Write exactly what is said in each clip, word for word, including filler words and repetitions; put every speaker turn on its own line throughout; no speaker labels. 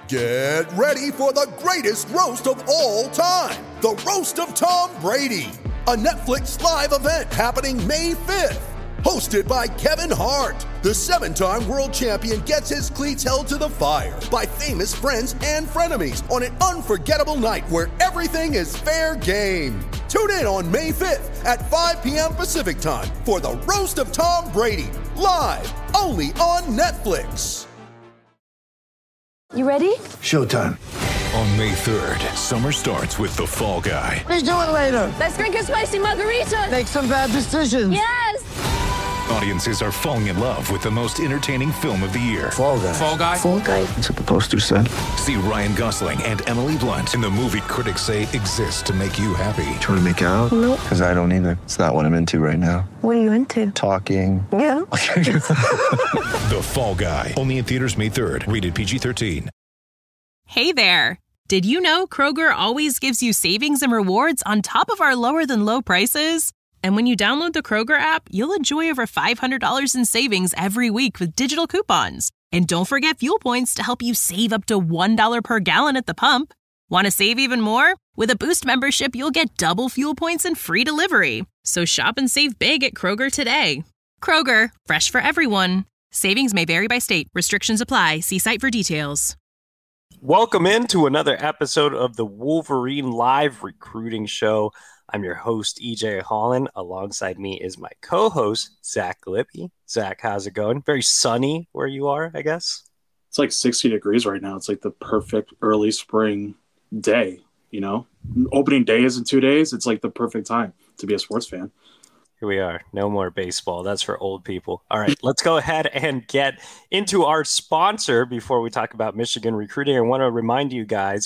Get ready for the greatest roast of all time, the Roast of Tom Brady, a Netflix live event happening May fifth. Hosted by Kevin Hart, the seven-time world champion gets his cleats held to the fire by famous friends and frenemies on an unforgettable night where everything is fair game. Tune in on May fifth at five p.m. Pacific time for the Roast of Tom Brady, live only on Netflix.
You ready?
Showtime.
On May third, summer starts with The Fall Guy.
Let's do it later.
Let's drink a spicy margarita.
Make some bad decisions.
Yes!
Audiences are falling in love with the most entertaining film of the year.
Fall Guy.
Fall Guy?
Fall Guy.
That's what the poster said.
See Ryan Gosling and Emily Blunt in the movie critics say exists to make you happy.
Trying to make it out?
Nope.
Because I don't either. It's not what I'm into right now.
What are you into?
Talking.
Yeah.
The Fall Guy. Only in theaters May third. Rated P G thirteen.
Hey there. Did you know Kroger always gives you savings and rewards on top of our lower than low prices? And when you download the Kroger app, you'll enjoy over five hundred dollars in savings every week with digital coupons. And don't forget fuel points to help you save up to one dollar per gallon at the pump. Want to save even more? With a Boost membership, you'll get double fuel points and free delivery. So shop and save big at Kroger today. Kroger, fresh for everyone. Savings may vary by state. Restrictions apply. See site for details.
Welcome into another episode of the Wolverine Live Recruiting Show. I'm your host, E J Holland. Alongside me is my co-host, Zach Lippy. Zach, how's it going? Very sunny where you are, I guess.
It's like sixty degrees right now. It's like the perfect early spring day, you know? Opening day is in two days. It's like the perfect time to be a sports fan.
Here we are. No more baseball. That's for old people. All right, let's go ahead and get into our sponsor before we talk about Michigan recruiting. I want to remind you guys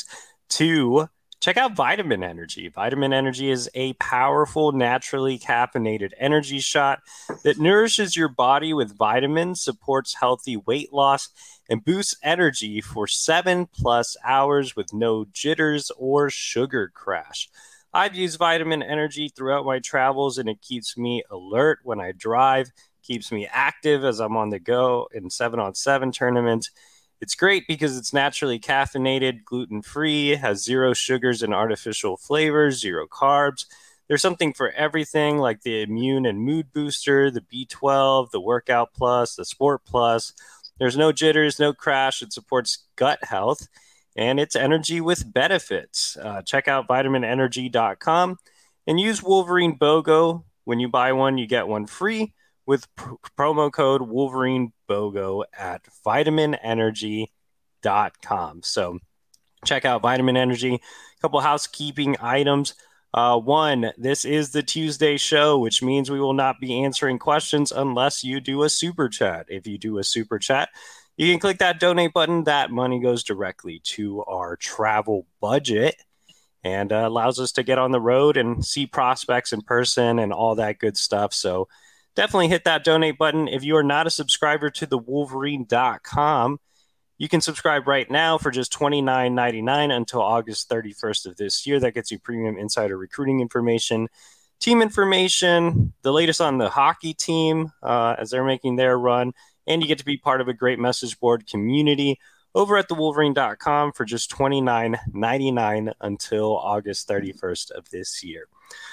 to check out Vitamin Energy. Vitamin Energy is a powerful, naturally caffeinated energy shot that nourishes your body with vitamins, supports healthy weight loss, and boosts energy for seven plus hours with no jitters or sugar crash. I've used Vitamin Energy throughout my travels, and it keeps me alert when I drive, keeps me active as I'm on the go in seven on seven tournaments. It's great because it's naturally caffeinated, gluten-free, has zero sugars and artificial flavors, zero carbs. There's something for everything, like the immune and mood booster, the B twelve, the workout plus, the sport plus. There's no jitters, no crash. It supports gut health, and it's energy with benefits. Uh, check out vitamin energy dot com and use Wolverine BOGO. When you buy one, you get one free with pr- promo code Wolverine BOGO at vitamin energy dot com. So check out Vitamin Energy. A couple housekeeping items. Uh, one, this is the Tuesday show, which means we will not be answering questions unless you do a super chat. If you do a super chat, you can click that donate button. That money goes directly to our travel budget and uh, allows us to get on the road and see prospects in person and all that good stuff. So definitely hit that donate button. If you are not a subscriber to the wolverine dot com, you can subscribe right now for just twenty-nine ninety-nine until August thirty-first of this year. That gets you premium insider recruiting information, team information, the latest on the hockey team uh, as they're making their run, and you get to be part of a great message board community over at the wolverine dot com for just twenty-nine ninety-nine until August thirty-first of this year.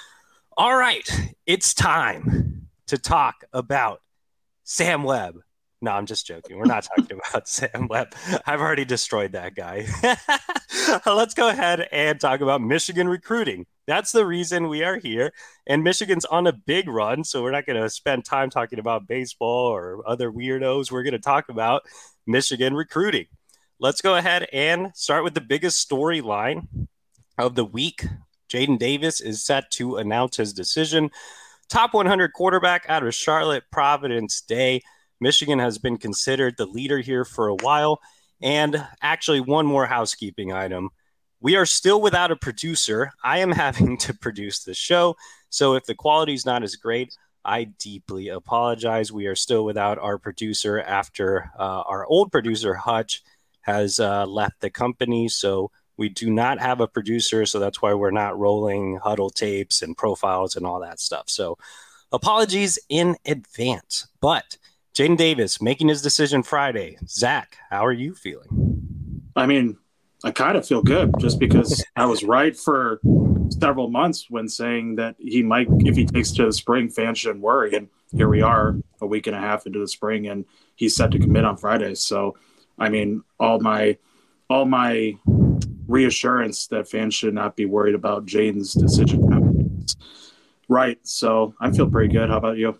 All right, it's time to talk about Sam Webb. No, I'm just joking. We're not talking about Sam Webb. I've already destroyed that guy. Let's go ahead and talk about Michigan recruiting. That's the reason we are here. And Michigan's on a big run, so we're not going to spend time talking about baseball or other weirdos. We're going to talk about Michigan recruiting. Let's go ahead and start with the biggest storyline of the week. Jaden Davis is set to announce his decision. Top one hundred quarterback out of Charlotte, Providence Day. Michigan has been considered the leader here for a while. And actually, one more housekeeping item. We are still without a producer. I am having to produce the show. So if the quality is not as great, I deeply apologize. We are still without our producer after uh, our old producer, Hutch, has uh, left the company. So we do not have a producer. So that's why we're not rolling huddle tapes and profiles and all that stuff. So apologies in advance. But Jaden Davis making his decision Friday. Zach, how are you feeling?
I mean, I kind of feel good just because I was right for several months when saying that he might, if he takes to the spring, fans shouldn't worry. And here we are a week and a half into the spring, and he's set to commit on Friday. So, I mean, all my all my reassurance that fans should not be worried about Jaden's decision. Right. So I feel pretty good. How about you?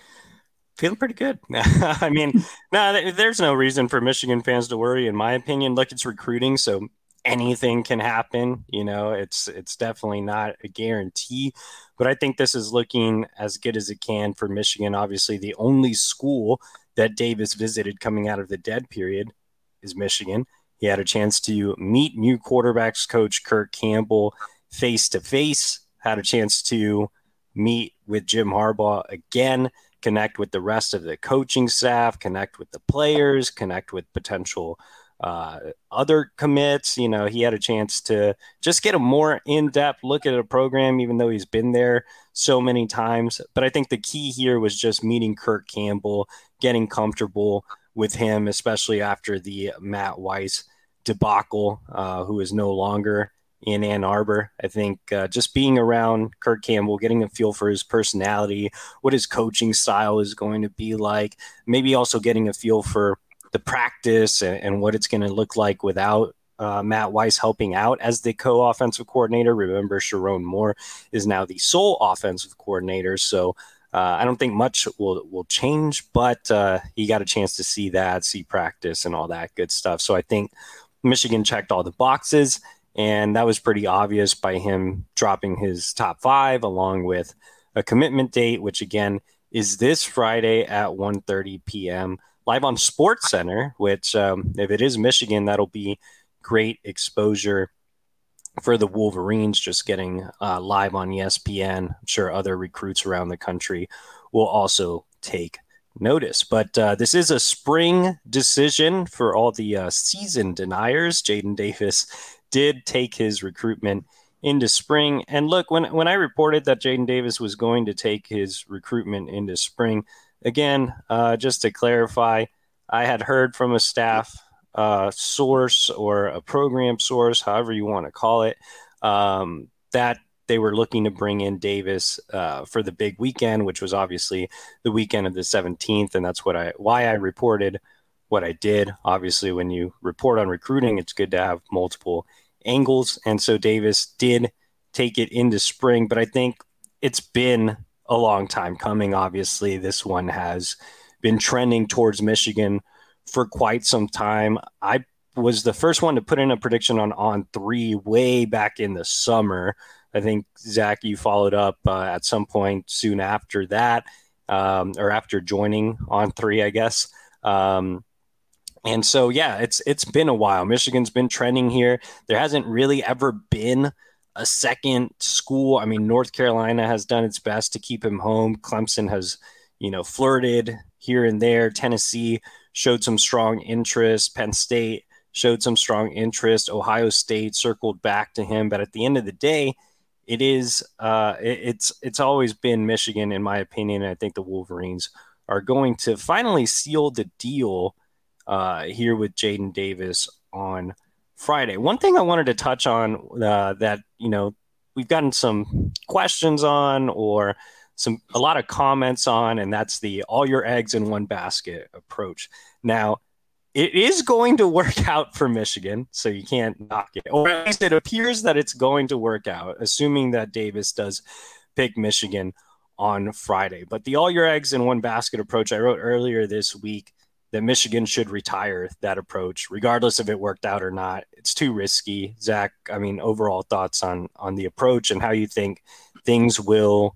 Feeling pretty good. I mean, no, there's no reason for Michigan fans to worry, in my opinion. Look, it's recruiting, so anything can happen. You know, it's it's definitely not a guarantee, but I think this is looking as good as it can for Michigan. Obviously, the only school that Davis visited coming out of the dead period is Michigan. He had a chance to meet new quarterbacks coach Kirk Campbell face to face, had a chance to meet with Jim Harbaugh again, connect with the rest of the coaching staff, connect with the players, connect with potential uh, other commits. You know, he had a chance to just get a more in-depth look at a program, even though he's been there so many times. But I think the key here was just meeting Kirk Campbell, getting comfortable with him, especially after the Matt Weiss debacle, uh, who is no longer in Ann Arbor. I think uh, just being around Kirk Campbell, getting a feel for his personality, what his coaching style is going to be like, maybe also getting a feel for the practice and, and what it's going to look like without uh, Matt Weiss helping out as the co-offensive coordinator. Remember, Sharon Moore is now the sole offensive coordinator, so uh, I don't think much will will change, but uh, he got a chance to see that, see practice and all that good stuff. So I think Michigan checked all the boxes, and that was pretty obvious by him dropping his top five along with a commitment date, which again is this Friday at one thirty p.m. live on SportsCenter, which um, if it is Michigan, that'll be great exposure for the Wolverines, just getting uh, live on E S P N. I'm sure other recruits around the country will also take notice. But uh, this is a spring decision for all the uh, season deniers. Jaden Davis did take his recruitment into spring. And look, when, when I reported that Jaden Davis was going to take his recruitment into spring, again, uh, just to clarify, I had heard from a staff uh, source or a program source, however you want to call it, um, that they were looking to bring in Davis uh, for the big weekend, which was obviously the weekend of the seventeenth. And that's what I why I reported what I did. Obviously, when you report on recruiting, it's good to have multiple angles. And so Davis did take it into spring, but I think it's been a long time coming. Obviously, this one has been trending towards Michigan for quite some time. I was the first one to put in a prediction on on three way back in the summer. I think, Zach, you followed up uh, at some point soon after that, um, or after joining on three, I guess. Um, and so, yeah, it's it's been a while. Michigan's been trending here. There hasn't really ever been a second school. I mean, North Carolina has done its best to keep him home. Clemson has, you know, flirted here and there. Tennessee showed some strong interest. Penn State showed some strong interest. Ohio State circled back to him. But at the end of the day, it is uh, it, it's it's always been Michigan, in my opinion. And I think the Wolverines are going to finally seal the deal uh, here with Jaden Davis on Friday. One thing I wanted to touch on uh, that, you know, we've gotten some questions on or some a lot of comments on, and that's the all your eggs in one basket approach. Now, it is going to work out for Michigan, so you can't knock it. Or at least it appears that it's going to work out, assuming that Davis does pick Michigan on Friday. But the all your eggs in one basket approach, I wrote earlier this week that Michigan should retire that approach, regardless if it worked out or not. It's too risky. Zach, I mean, overall thoughts on on the approach and how you think things will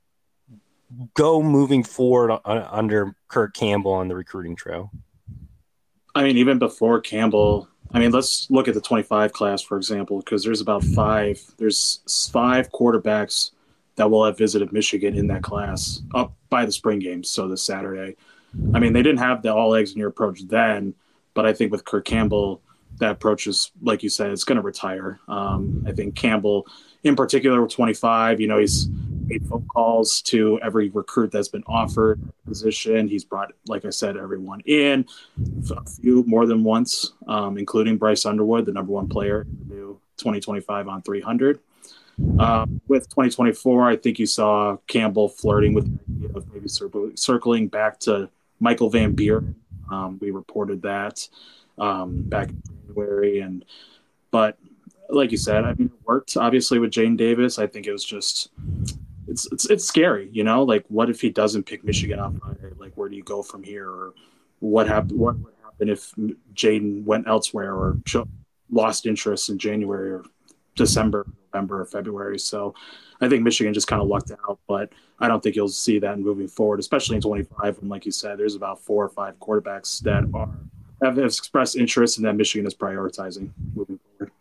go moving forward uh, under Kirk Campbell on the recruiting trail?
I mean, even before Campbell, I mean, let's look at the twenty-five class, for example, because there's about five, there's five quarterbacks that will have visited Michigan in that class up by the spring games. So this Saturday, I mean, they didn't have the all eggs in your approach then, but I think with Kirk Campbell, that approach is, like you said, it's going to retire. Um, I think Campbell in particular with twenty-five, you know, he's made phone calls to every recruit that's been offered a position. He's brought, like I said, everyone in, a few more than once, um, including Bryce Underwood, the number one player in the new twenty twenty-five on three hundred. Um, with twenty twenty-four, I think you saw Campbell flirting with the idea of maybe cir- circling back to Michael Van Buren. Um, we reported that um, back in January, and but like you said, I mean, it worked obviously with Jaden Davis. I think it was just it's it's it's scary, you know. Like, what if he doesn't pick Michigan on Friday? Like, where do you go from here? Or what happened? What would happen if Jaden went elsewhere or lost interest in January or December, November, or February? So I think Michigan just kind of lucked out, but I don't think you'll see that moving forward, especially in twenty-five. And like you said, there's about four or five quarterbacks that are have expressed interest and that Michigan is prioritizing moving forward.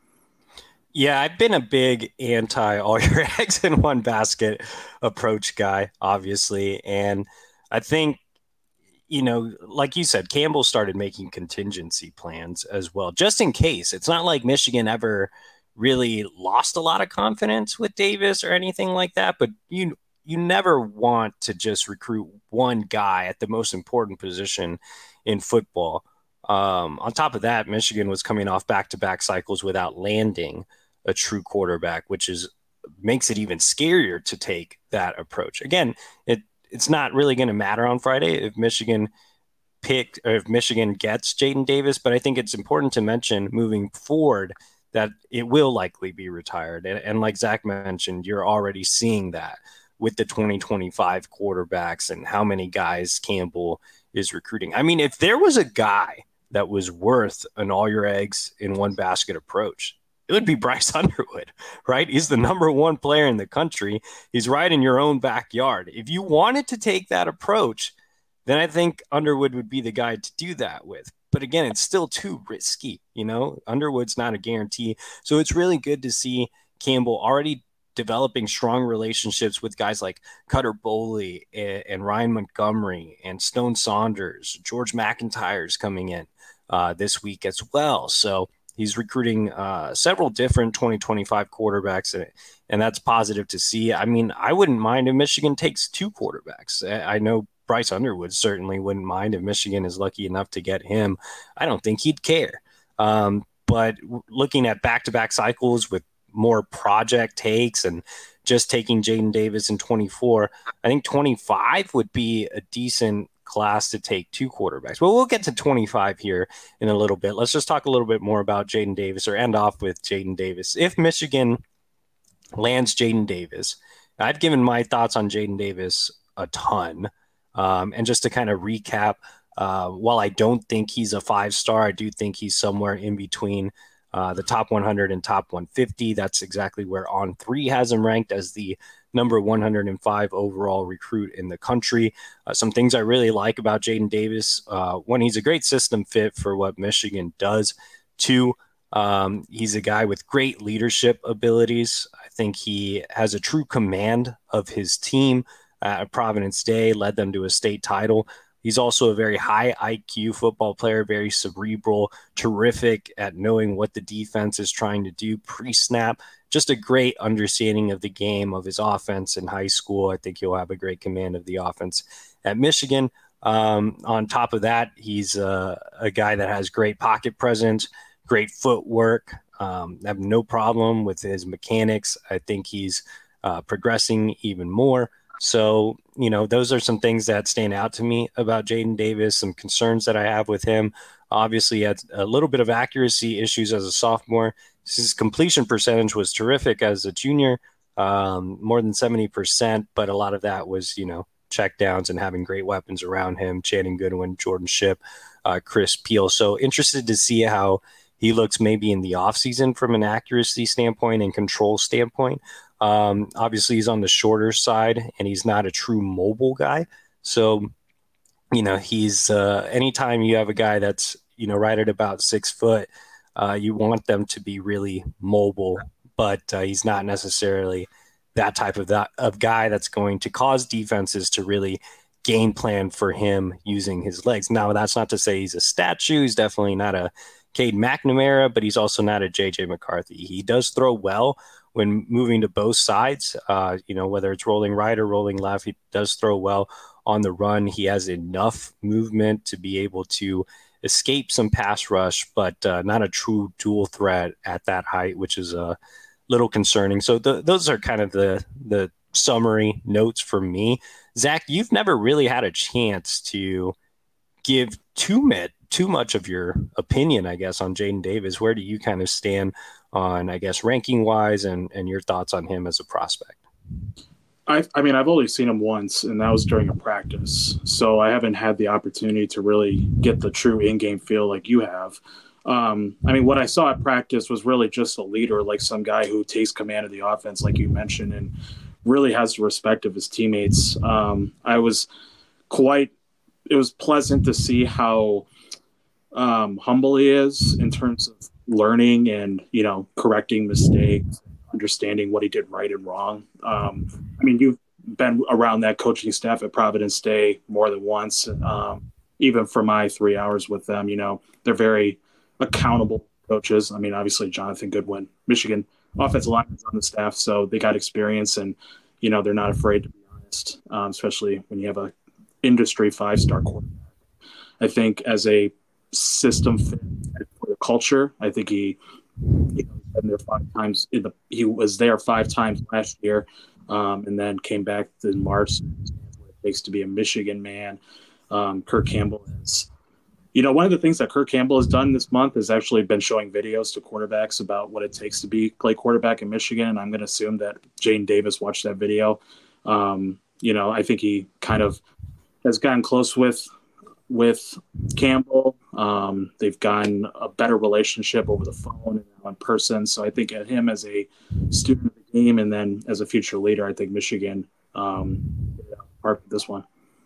Yeah, I've been a big anti all your eggs in one basket approach guy, obviously. And I think, you know, like you said, Campbell started making contingency plans as well, just in case. It's not like Michigan ever really lost a lot of confidence with Davis or anything like that, but you you never want to just recruit one guy at the most important position in football. Um, on top of that, Michigan was coming off back-to-back cycles without landing a true quarterback, which is makes it even scarier to take that approach. Again, it it's not really going to matter on Friday if Michigan pick or if Michigan gets Jaden Davis, but I think it's important to mention moving forward that it will likely be retired. And, and like Zach mentioned, you're already seeing that with the twenty twenty-five quarterbacks and how many guys Campbell is recruiting. I mean, if there was a guy that was worth an all your eggs in one basket approach, it would be Bryce Underwood, right? He's the number one player in the country. He's right in your own backyard. If you wanted to take that approach, then I think Underwood would be the guy to do that with. But again, it's still too risky, you know? Underwood's not a guarantee. So it's really good to see Campbell already developing strong relationships with guys like Cutter Boley and, and Ryan Montgomery and Stone Saunders. George McIntyre's coming in uh, this week as well. So he's recruiting uh, several different twenty twenty-five quarterbacks, and, and that's positive to see. I mean, I wouldn't mind if Michigan takes two quarterbacks. I know Bryce Underwood certainly wouldn't mind if Michigan is lucky enough to get him. I don't think he'd care. Um, but looking at back-to-back cycles with more project takes and just taking Jaden Davis in twenty-four, I think twenty-five would be a decent class to take two quarterbacks. Well, we'll get to twenty-five here in a little bit. Let's just talk a little bit more about Jaden Davis, or end off with Jaden Davis. If Michigan lands Jaden Davis, I've given my thoughts on Jaden Davis a ton. Um, and just to kind of recap, uh, while I don't think he's a five-star, I do think he's somewhere in between uh, the top one hundred and top one fifty. That's exactly where On three has him ranked as the number one hundred five overall recruit in the country. Uh, some things I really like about Jaden Davis. Uh, one, he's a great system fit for what Michigan does. Two, um, he's a guy with great leadership abilities. I think he has a true command of his team. At Providence Day, led them to a state title. He's also a very high I Q football player, very cerebral, terrific at knowing what the defense is trying to do pre-snap. Just a great understanding of the game, of his offense in high school. I think he'll have a great command of the offense at Michigan. Um, on top of that, he's a, a guy that has great pocket presence, great footwork. Um, I have no problem with his mechanics. I think he's uh, progressing even more. So, you know, those are some things that stand out to me about Jaden Davis, some concerns that I have with him. Obviously, he had a little bit of accuracy issues as a sophomore. His completion percentage was terrific as a junior, um, more than seventy percent, but a lot of that was, you know, checkdowns and having great weapons around him, Channing Goodwin, Jordan Shipp, uh, Chris Peel. So interested to see how he looks maybe in the offseason from an accuracy standpoint and control standpoint. Um, obviously, he's on the shorter side, and he's not a true mobile guy. So, you know, he's uh, anytime you have a guy that's, you know, right at about six foot, uh, you want them to be really mobile, but uh, he's not necessarily that type of that of guy that's going to cause defenses to really game plan for him using his legs. Now, that's not to say he's a statue. He's definitely not a Cade McNamara, but he's also not a J J McCarthy. He does throw well when moving to both sides, uh, you know, whether it's rolling right or rolling left. He does throw well on the run. He has enough movement to be able to escape some pass rush, but uh, not a true dual threat at that height, which is a little concerning. So the, those are kind of the the summary notes for me. Zach, you've never really had a chance to give too much, too much of your opinion, I guess, on Jadyn Davis. Where do you kind of stand on, I guess, ranking wise and, and your thoughts on him as a prospect?
I, I mean, I've only seen him once, and that was during a practice. So I haven't had the opportunity to really get the true in-game feel like you have. Um, I mean, what I saw at practice was really just a leader, like some guy who takes command of the offense, like you mentioned, and really has the respect of his teammates. Um, I was quite – it was pleasant to see how um, humble he is in terms of learning and, you know, correcting mistakes, understanding what he did right and wrong. Um, I mean, you've been around that coaching staff at Providence Day more than once. Um, even for my three hours with them, you know, they're very accountable coaches. I mean, obviously Jonathan Goodwin, Michigan offensive lineman's on the staff, so they got experience and, you know, they're not afraid to be honest, um, especially when you have a industry five-star quarterback. I think as a system fit for the culture, I think he, you know, been there five times in the he was there five times last year, um, and then came back in March. What it takes to be a Michigan man. Um, Kirk Campbell has, you know, one of the things that Kirk Campbell has done this month has actually been showing videos to quarterbacks about what it takes to be play quarterback in Michigan. And I'm going to assume that Jadyn Davis watched that video. Um, you know, I think he kind of has gotten close with with Campbell. Um, they've gotten a better relationship over the phone and in person. So I think at him as a student of the game and then as a future leader, I think Michigan um, part of this one.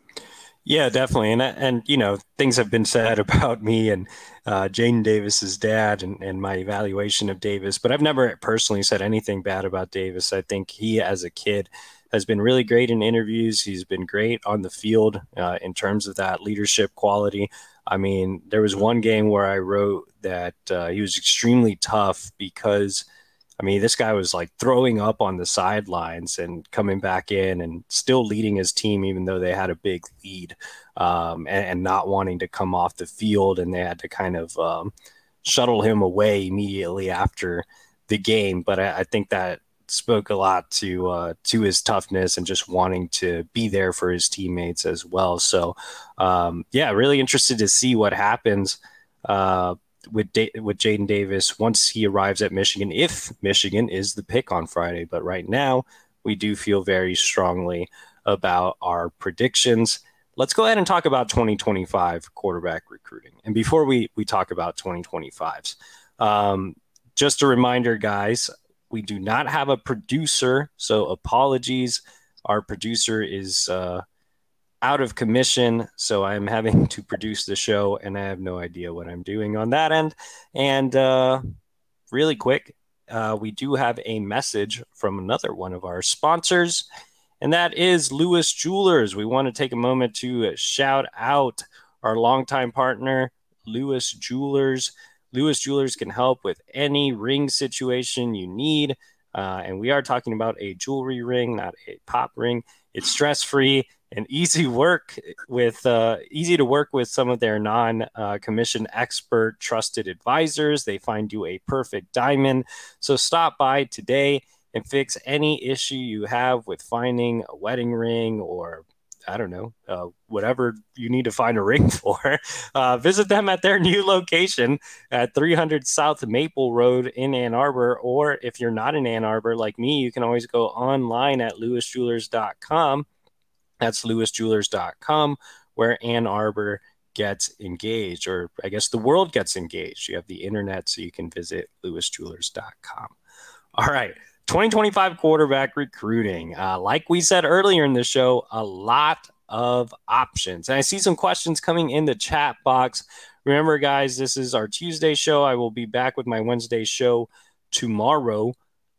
Yeah, definitely. And, and, you know, things have been said about me and uh, Jadyn Davis's dad and, and my evaluation of Davis, but I've never personally said anything bad about Davis. I think he, as a kid, has been really great in interviews. He's been great on the field uh, in terms of that leadership quality. I mean, there was one game where I wrote that uh, he was extremely tough because, I mean, this guy was like throwing up on the sidelines and coming back in and still leading his team, even though they had a big lead, um, and, and not wanting to come off the field. And they had to kind of um, shuttle him away immediately after the game. But I, I think that spoke a lot to uh, to his toughness and just wanting to be there for his teammates as well. So, um, yeah, really interested to see what happens uh, with da- with Jadyn Davis once he arrives at Michigan, if Michigan is the pick on Friday. But right now, we do feel very strongly about our predictions. Let's go ahead and talk about twenty twenty-five quarterback recruiting. And before we we talk about twenty twenty-fives, um, just a reminder, guys, we do not have a producer, so apologies. Our producer is uh, out of commission, so I'm having to produce the show, and I have no idea what I'm doing on that end. And uh, really quick, uh, we do have a message from another one of our sponsors, and that is Lewis Jewelers. We want to take a moment to shout out our longtime partner, Lewis Jewelers. Lewis Jewelers can help with any ring situation you need. Uh, and we are talking about a jewelry ring, not a pop ring. It's stress-free and easy work with uh, easy to work with some of their non-commission uh, expert trusted advisors. They find you a perfect diamond. So stop by today and fix any issue you have with finding a wedding ring or I don't know, uh, whatever you need to find a ring for. Uh, visit them at their new location at three hundred South Maple Road in Ann Arbor. Or if you're not in Ann Arbor like me, you can always go online at lewis jewelers dot com. That's lewis jewelers dot com, where Ann Arbor gets engaged, or I guess the world gets engaged. You have the internet, so you can visit lewis jewelers dot com. All right. twenty twenty-five quarterback recruiting. Uh, like we said earlier in the show, a lot of options. And I see some questions coming in the chat box. Remember, guys, this is our Tuesday show. I will be back with my Wednesday show tomorrow.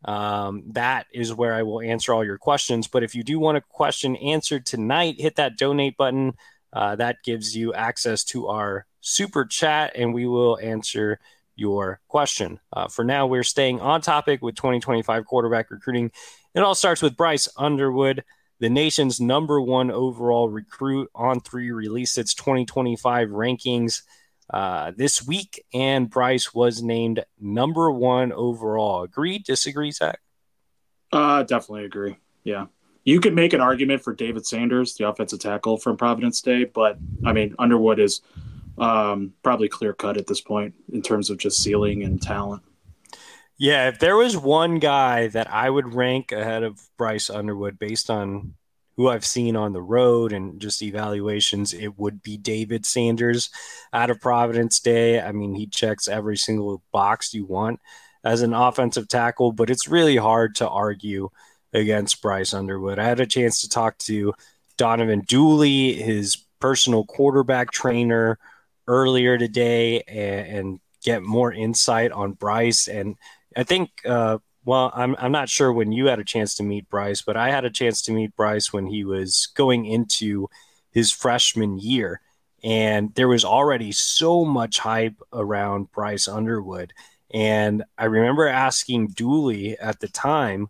Um, that is where I will answer all your questions. But if you do want a question answered tonight, hit that donate button. Uh, that gives you access to our super chat, and we will answer your question. Uh, for now, we're staying on topic with twenty twenty-five quarterback recruiting. It all starts with Bryce Underwood, the nation's number one overall recruit. On three released its twenty twenty-five rankings uh, this week, and Bryce was named number one overall. Agree? Disagree, Zach?
Uh, definitely agree. Yeah. You could make an argument for David Sanders, the offensive tackle from Providence Day, but I mean, Underwood is um, probably clear cut at this point in terms of just ceiling and talent.
Yeah, if there was one guy that I would rank ahead of Bryce Underwood based on who I've seen on the road and just evaluations, it would be David Sanders out of Providence Day. I mean, he checks every single box you want as an offensive tackle, but it's really hard to argue against Bryce Underwood. I had a chance to talk to Donovan Dooley, his personal quarterback trainer, earlier today and, and get more insight on Bryce. And I think, uh, well, I'm I'm not sure when you had a chance to meet Bryce, but I had a chance to meet Bryce when he was going into his freshman year. And there was already so much hype around Bryce Underwood. And I remember asking Dooley at the time,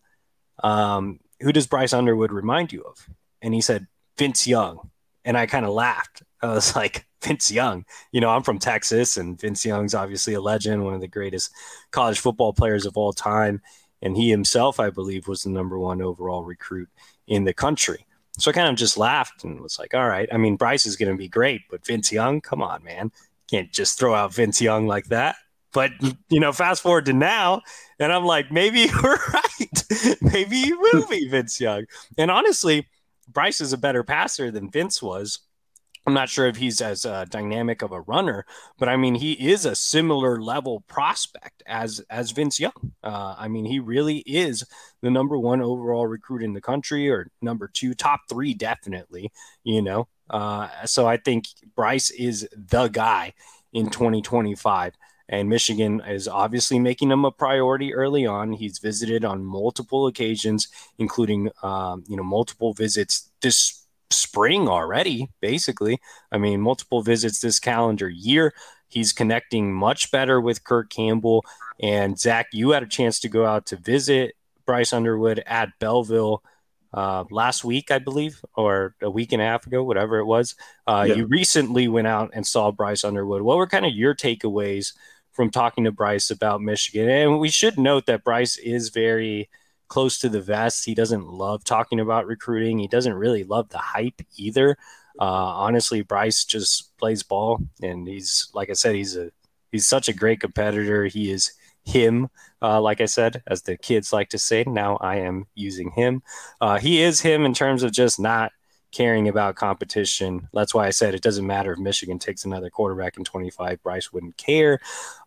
um, who does Bryce Underwood remind you of? And he said, Vince Young. And I kind of laughed. I was like, Vince Young, you know, I'm from Texas, and Vince Young's obviously a legend, one of the greatest college football players of all time. And he himself, I believe, was the number one overall recruit in the country. So I kind of just laughed and was like, all right, I mean, Bryce is going to be great, but Vince Young, come on, man. Can't just throw out Vince Young like that. But, you know, fast forward to now, and I'm like, maybe you were right. Maybe you will be Vince Young. And honestly, Bryce is a better passer than Vince was. I'm not sure if he's as uh, dynamic of a runner, but I mean, he is a similar level prospect as as Vince Young. Uh, I mean, he really is the number one overall recruit in the country, or number two, top three, definitely, you know. Uh, so I think Bryce is the guy in twenty twenty-five. And Michigan is obviously making him a priority early on. He's visited on multiple occasions, including, um, you know, multiple visits this spring already, basically. I mean, multiple visits this calendar year. He's connecting much better with Kirk Campbell. And Zach, you had a chance to go out to visit Bryce Underwood at Belleville uh, last week, I believe, or a week and a half ago, whatever it was. Uh, yeah. You recently went out and saw Bryce Underwood. What were kind of your takeaways from talking to Bryce about Michigan? And we should note that Bryce is very close to the vest. He doesn't love talking about recruiting. He doesn't really love the hype either. Uh, honestly, Bryce just plays ball, and he's, like I said, he's a he's such a great competitor. He is him, uh, like I said, as the kids like to say. Now I am using him. Uh, he is him in terms of just not caring about competition. That's why I said it doesn't matter if Michigan takes another quarterback in twenty-five. Bryce wouldn't care.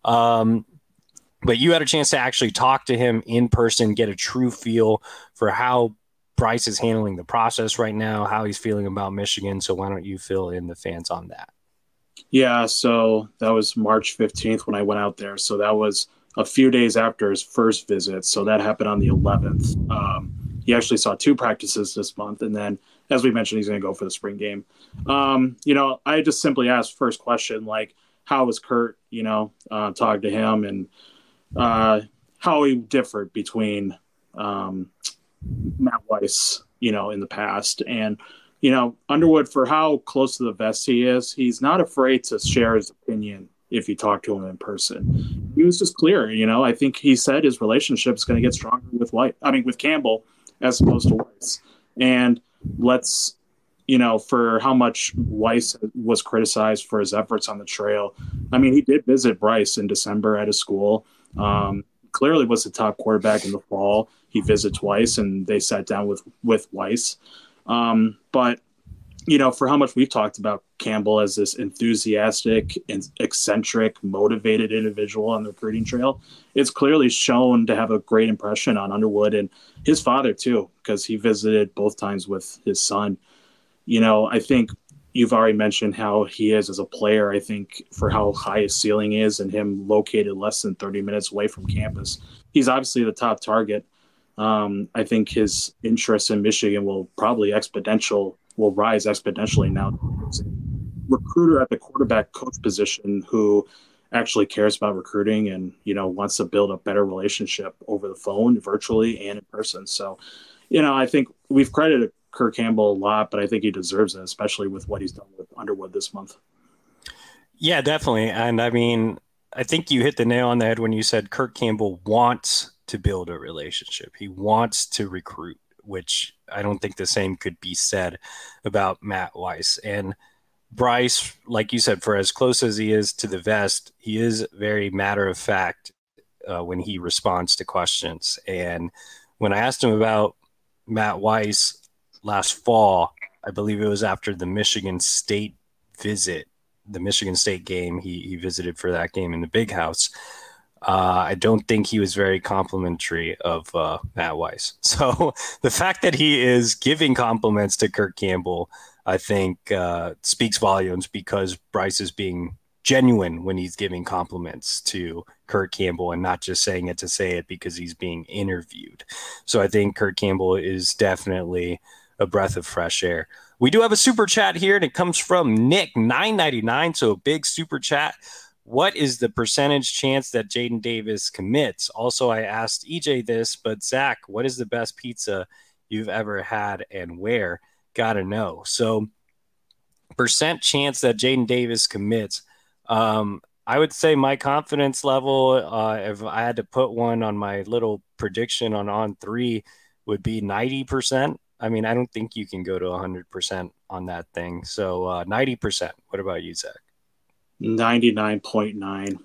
Um, But you had a chance to actually talk to him in person, get a true feel for how Bryce is handling the process right now, how he's feeling about Michigan. So why don't you fill in the fans on that?
Yeah, so that was March fifteenth when I went out there. So that was a few days after his first visit. So that happened on the eleventh. Um, he actually saw two practices this month. And then, as we mentioned, he's going to go for the spring game. Um, you know, I just simply asked first question, like, how was Kurt, you know, uh, talked to him, and uh, how he differed between um, Matt Weiss, you know, in the past. And, you know, Underwood, for how close to the vest he is, he's not afraid to share his opinion if you talk to him in person. He was just clear, you know. I think he said his relationship is going to get stronger with White, I mean, with Campbell as opposed to Weiss. And let's, you know, for how much Weiss was criticized for his efforts on the trail. I mean, he did visit Bryce in December at his school. Um, clearly was the top quarterback in the fall. He visited twice, and they sat down with, with Weiss. Um, but, you know, for how much we've talked about Campbell as this enthusiastic and eccentric, motivated individual on the recruiting trail, it's clearly shown to have a great impression on Underwood and his father too, because he visited both times with his son. You know, I think you've already mentioned how he is as a player. I think for how high his ceiling is and him located less than thirty minutes away from campus, he's obviously the top target. Um, I think his interest in Michigan will probably exponential, will rise exponentially now. Recruiter at the quarterback coach position who actually cares about recruiting and, you know, wants to build a better relationship over the phone, virtually, and in person. So, you know, I think we've credited Kirk Campbell a lot, but I think he deserves it, especially with what he's done with Underwood this month.
Yeah, definitely. And I mean, I think you hit the nail on the head when you said Kirk Campbell wants to build a relationship. He wants to recruit, which I don't think the same could be said about Matt Weiss. And Bryce, like you said, for as close as he is to the vest, he is very matter of fact uh, when he responds to questions. And when I asked him about Matt Weiss last fall, I believe it was after the Michigan State visit, the Michigan State game, he, he visited for that game in the Big House. Uh, I don't think he was very complimentary of uh, Matt Weiss. So the fact that he is giving compliments to Kirk Campbell, I think uh, speaks volumes, because Bryce is being genuine when he's giving compliments to Kirk Campbell and not just saying it to say it because he's being interviewed. So I think Kirk Campbell is definitely a breath of fresh air. We do have a super chat here, and it comes from Nick nine ninety-nine. So a big super chat. What is the percentage chance that Jaden Davis commits? Also, I asked E J this, but Zach, what is the best pizza you've ever had and where? Gotta know. So percent chance that Jaden Davis commits. Um, I would say my confidence level, uh, if I had to put one on my little prediction on on three, would be ninety percent. I mean, I don't think you can go to one hundred percent on that thing. So uh, ninety percent. What about you, Zach?
ninety-nine point nine.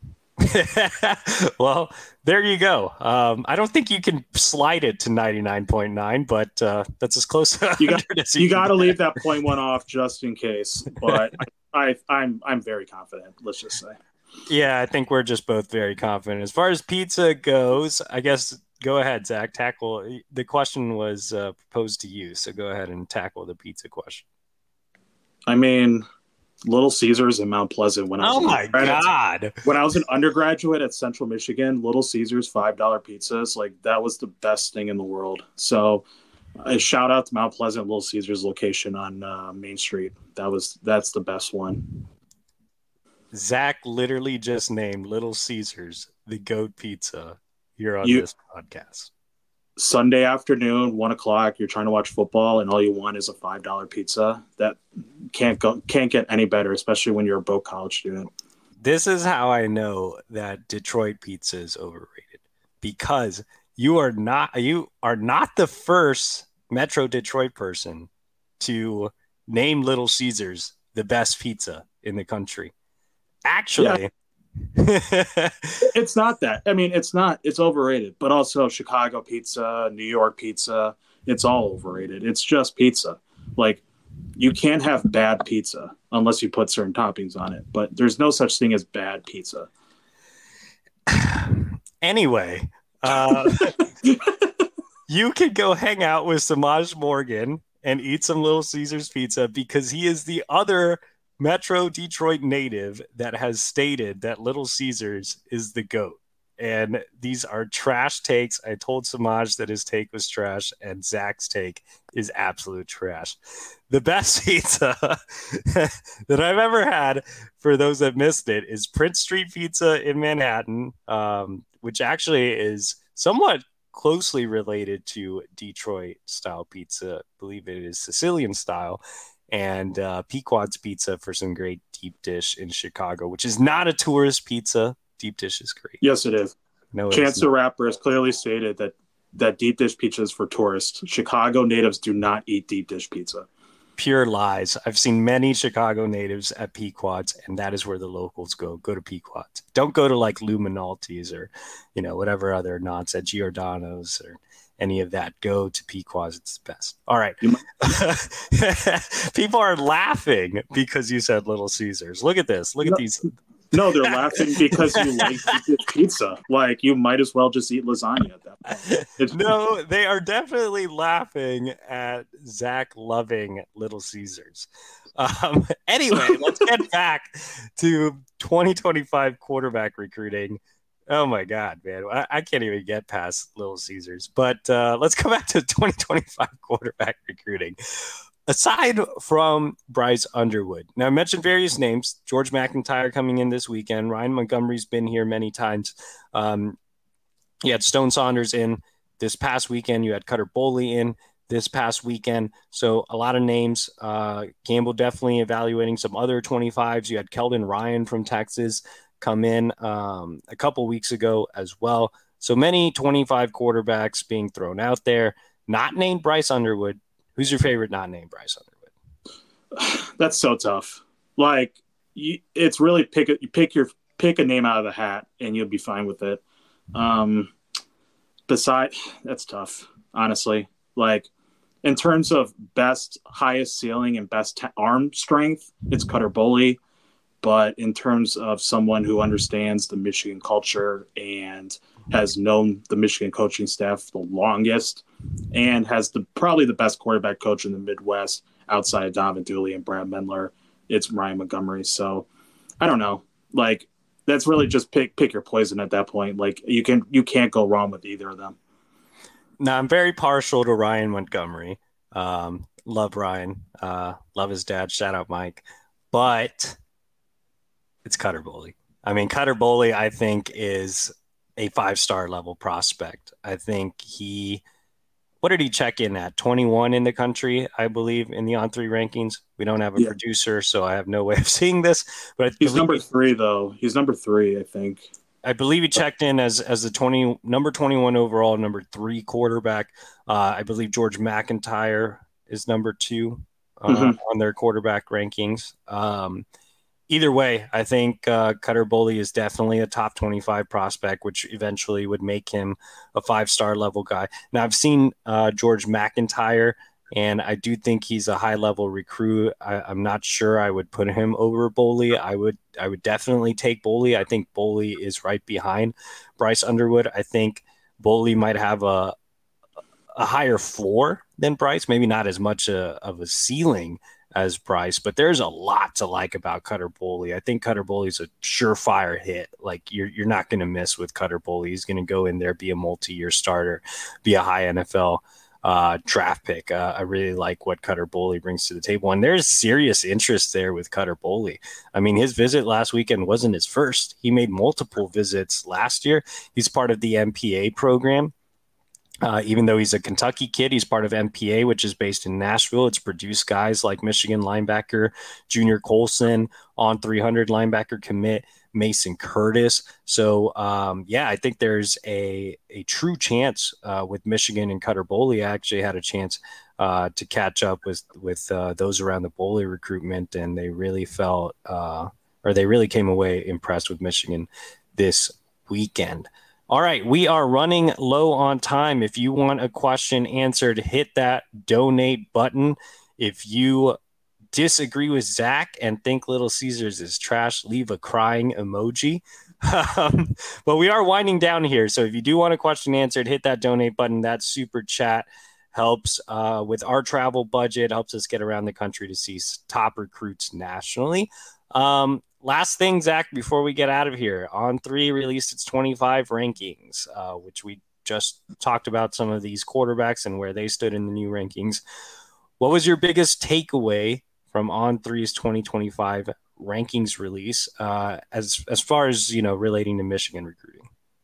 Well, there you go. Um, I don't think you can slide it to ninety-nine point nine, but uh, that's as close to
you got
as
you,
you
got to
can.
leave that point one off just in case. But I, I, I'm I'm very confident. Let's just say.
Yeah, I think we're just both very confident. As far as pizza goes, I guess go ahead, Zach. Tackle the question was uh, proposed to you, so go ahead and tackle the pizza question.
I mean, Little Caesars in Mount Pleasant. When I was
Oh my God!
When I was an undergraduate at Central Michigan, Little Caesars five dollar pizzas, like that was the best thing in the world. So, a shout out to Mount Pleasant Little Caesars location on uh, Main Street. That was that's the best one.
Zach literally just named Little Caesars the GOAT pizza here on
You-
this podcast.
Sunday afternoon, one o'clock, you're trying to watch football, and all you want is a five dollar pizza. That can't go, can't get any better, especially when you're a broke college student.
This is how I know that Detroit pizza is overrated, because you are not you are not the first Metro Detroit person to name Little Caesars the best pizza in the country. Actually,
Yeah. It's not that. I mean, it's not. It's overrated. But also Chicago pizza, New York pizza, it's all overrated. It's just pizza. Like, you can't have bad pizza unless you put certain toppings on it. But there's no such thing as bad pizza.
Anyway, uh, you can go hang out with Samaj Morgan and eat some Little Caesars pizza, because he is the other Metro Detroit native that has stated that Little Caesars is the GOAT. And these are trash takes. I told Samaj that his take was trash, and Zach's take is absolute trash. The best pizza that I've ever had, for those that missed it, is Prince Street Pizza in Manhattan, um, which actually is somewhat closely related to Detroit style pizza. I believe it is Sicilian style. And uh, Pequod's Pizza for some great deep dish in Chicago, which is not a tourist pizza. Deep dish is great.
Yes, it is.
No,
Chance the Rapper has clearly stated that that deep dish pizza is for tourists. Chicago natives do not eat deep dish pizza.
Pure lies. I've seen many Chicago natives at Pequod's, and that is where the locals go. Go to Pequod's. Don't go to like Lou Minalti's or, you know, whatever other nonsense, Giordano's or any of that. Go to Pequod's. It's the best. All right. People are laughing because you said Little Caesars. Look at this. Look
No.
at these.
No, they're laughing because you like deep dish pizza. Like, you might as well just eat lasagna at that point. It's,
No, they are definitely laughing at Zach loving Little Caesars. Um, anyway, let's get back to twenty twenty-five quarterback recruiting. Oh my God, man. I, I can't even get past Little Caesars. But uh, let's go back to twenty twenty-five quarterback recruiting. aside from Bryce Underwood, now I mentioned various names. George McIntyre coming in this weekend. Ryan Montgomery's been here many times. Um, you had Stone Saunders in this past weekend. You had Cutter Boley in this past weekend. So a lot of names. Uh, Campbell definitely evaluating some other twenty-fives. You had Keldon Ryan from Texas come in um, a couple weeks ago as well. So many twenty-five quarterbacks being thrown out there, not named Bryce Underwood. Who's your favorite not named Bryce Underwood?
That's so tough. Like, you, it's really pick a, you pick your pick a name out of the hat, and you'll be fine with it. Um, beside, that's tough, honestly. Like, in terms of best, highest ceiling and best t- arm strength, it's Cutter Boley. But in terms of someone who understands the Michigan culture and has known the Michigan coaching staff the longest and has the probably the best quarterback coach in the Midwest outside of Donovan Dooley and Brad Mendler, it's Ryan Montgomery. So I don't know. Like, that's really just pick pick your poison at that point. Like, you can you can't go wrong with either of them.
Now, I'm very partial to Ryan Montgomery. Um, love Ryan. Uh, love his dad. Shout out Mike. But it's Cutter Boley. I mean, Cutter Boley, I think, is a five-star level prospect. I think he – what did he check in at? twenty-one in the country, I believe, in the On three rankings. We don't have a yeah. producer, so I have no way of seeing this. But
He's number three, though. He's number three, I think.
I believe he checked in as as the twenty number twenty-one overall, number three quarterback. Uh, I believe George McIntyre is number two uh, mm-hmm. on their quarterback rankings. Um Either way, I think uh, Cutter Boley is definitely a top twenty-five prospect, which eventually would make him a five-star level guy. Now, I've seen uh, George McIntyre, and I do think he's a high-level recruit. I, I'm not sure I would put him over Boley. I would I would definitely take Boley. I think Boley is right behind Bryce Underwood. I think Boley might have a a higher floor than Bryce, maybe not as much a, of a ceiling as Bryce, but there's a lot to like about Cutter Boley. I think Cutter Boley's a surefire hit. Like, you're you're not going to miss with Cutter Boley. He's going to go in there, be a multi-year starter, be a high N F L uh, draft pick. Uh, I really like what Cutter Boley brings to the table, and there's serious interest there with Cutter Boley. I mean, his visit last weekend wasn't his first. He made multiple visits last year. He's part of the M P A program. Uh, even though he's a Kentucky kid, he's part of M P A, which is based in Nashville. It's produced guys like Michigan linebacker Junior Colson, on three hundred linebacker commit Mason Curtis. So, um, yeah, I think there's a a true chance uh, with Michigan and Cutter Boley. I actually had a chance uh, to catch up with with uh, those around the Boley recruitment, and they really felt, uh, or they really came away impressed with Michigan this weekend. All right, we are running low on time. If you want a question answered, hit that donate button. If you disagree with Zach and think Little Caesars is trash, leave a crying emoji. Um, but we are winding down here. So if you do want a question answered, hit that donate button. That super chat helps uh, with our travel budget, helps us get around the country to see top recruits nationally. Um, Last thing, Zach, before we get out of here, On three released its twenty-five rankings, uh, which we just talked about some of these quarterbacks and where they stood in the new rankings. What was your biggest takeaway from On three's twenty twenty-five rankings release uh, as as far as, you know, relating to Michigan recruiting?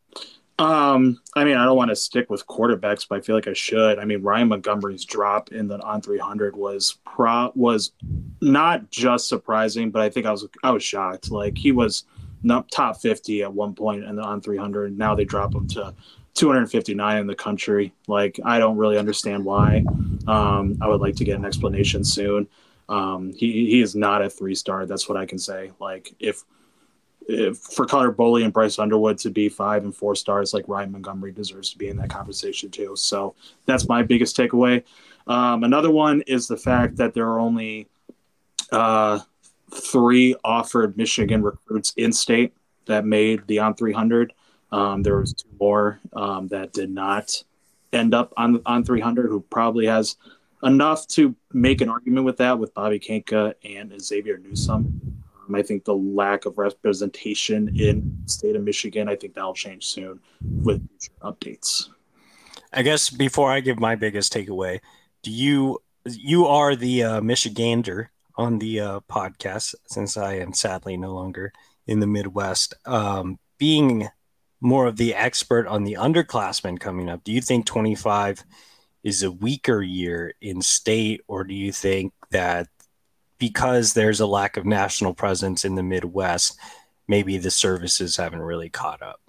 Um, I mean, I don't want to stick with quarterbacks, but I feel like I should. I mean, Ryan Montgomery's drop in the On three hundred was pro was not just surprising, but I think I was I was shocked. Like, he was not top fifty at one point in the On three hundred. Now they drop him to two hundred fifty-nine in the country. Like, I don't really understand why. Um, I would like to get an explanation soon. Um, he he is not a three star. That's what I can say. Like, if. If for Cutter Boley and Bryce Underwood to be five and four stars, like Ryan Montgomery deserves to be in that conversation too. So that's my biggest takeaway. Um, another one is the fact that there are only uh, three offered Michigan recruits in state that made the On three hundred. Um, there was two more um, that did not end up on on three hundred, who probably has enough to make an argument with that, with Bobby Kanka and Xavier Newsome. I think the lack of representation in the state of Michigan, I think that'll change soon with future updates.
I guess before I give my biggest takeaway, do you you are the uh, Michigander on the uh, podcast, since I am sadly no longer in the Midwest. Um, being more of the expert on the underclassmen coming up, do you think twenty-five is a weaker year in state, or do you think that because there's a lack of national presence in the Midwest, maybe the services haven't really caught up?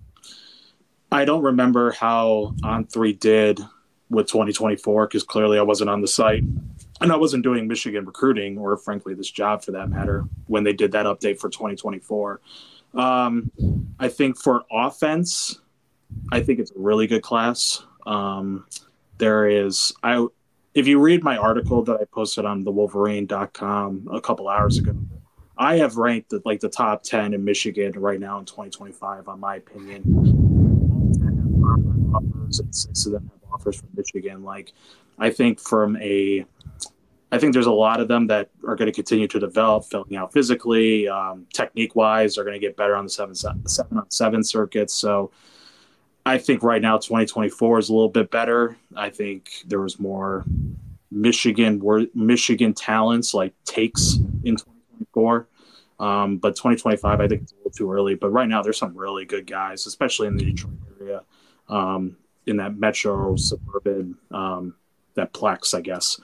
I don't remember how On three did with twenty twenty-four, because clearly I wasn't on the site and I wasn't doing Michigan recruiting, or frankly this job for that matter, when they did that update for twenty twenty-four. Um, I think for offense, I think it's a really good class. Um, there is, I if you read my article that I posted on the wolverine dot com a couple hours ago, I have ranked the, like the top ten in Michigan right now in twenty twenty-five, on my opinion. ten have offers, and six of them have offers from Michigan. Like, I think from a, I think there's a lot of them that are going to continue to develop, filling out physically, um, technique-wise, are going to get better on the seven, seven on seven circuits. So I think right now twenty twenty-four is a little bit better. I think there was more Michigan Michigan talents, like takes, in twenty twenty-four. Um, but twenty twenty-five, I think it's a little too early. But right now, there's some really good guys, especially in the Detroit area, um, in that metro, suburban, um, that plex, I guess.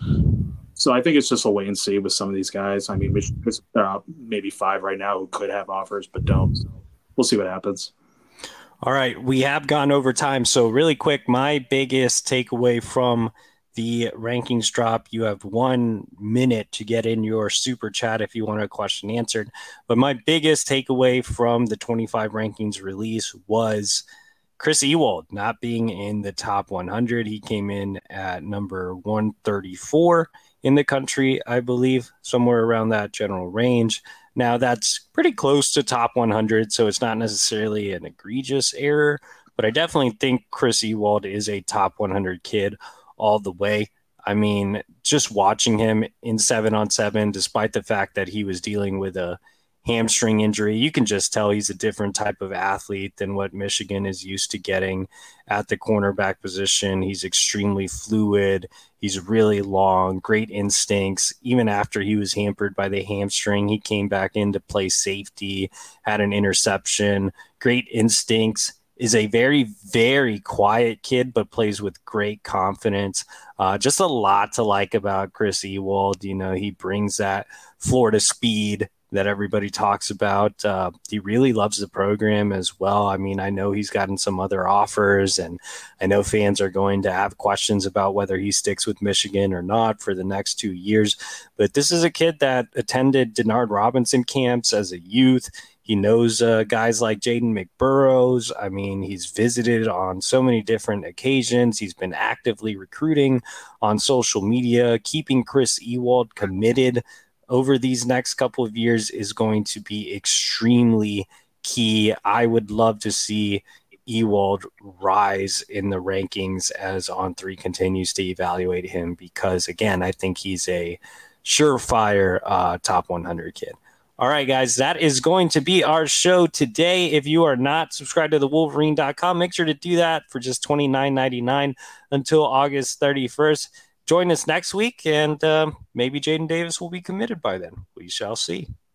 So I think it's just a wait and see with some of these guys. I mean, there's uh, maybe five right now who could have offers but don't. So we'll see what happens.
All right, we have gone over time. So really quick, my biggest takeaway from the rankings drop, you have one minute to get in your super chat if you want a question answered. But my biggest takeaway from the twenty-five rankings release was Chris Ewald not being in the top one hundred. He came in at number one thirty-four in the country, I believe, somewhere around that general range. Now, that's pretty close to top one hundred, so it's not necessarily an egregious error, but I definitely think Chris Ewald is a top one hundred kid all the way. I mean, just watching him in seven on seven, despite the fact that he was dealing with a hamstring injury, you can just tell he's a different type of athlete than what Michigan is used to getting at the cornerback position. He's extremely fluid. He's really long, great instincts. Even after he was hampered by the hamstring, he came back in to play safety, had an interception, great instincts, is a very, very quiet kid, but plays with great confidence. Uh, just a lot to like about Chris Ewald. You know, he brings that Florida speed that everybody talks about. Uh, he really loves the program as well. I mean, I know he's gotten some other offers, and I know fans are going to have questions about whether he sticks with Michigan or not for the next two years. But this is a kid that attended Denard Robinson camps as a youth. He knows uh, guys like Jaden McBurrows. I mean, he's visited on so many different occasions. He's been actively recruiting on social media. Keeping Chris Ewald committed over these next couple of years is going to be extremely key. I would love to see Ewald rise in the rankings as On three continues to evaluate him, because, again, I think he's a surefire uh, top one hundred kid. All right, guys, that is going to be our show today. If you are not subscribed to the wolverine dot com, make sure to do that for just twenty-nine ninety-nine until August thirty-first. Join us next week, and uh, maybe Jaden Davis will be committed by then. We shall see.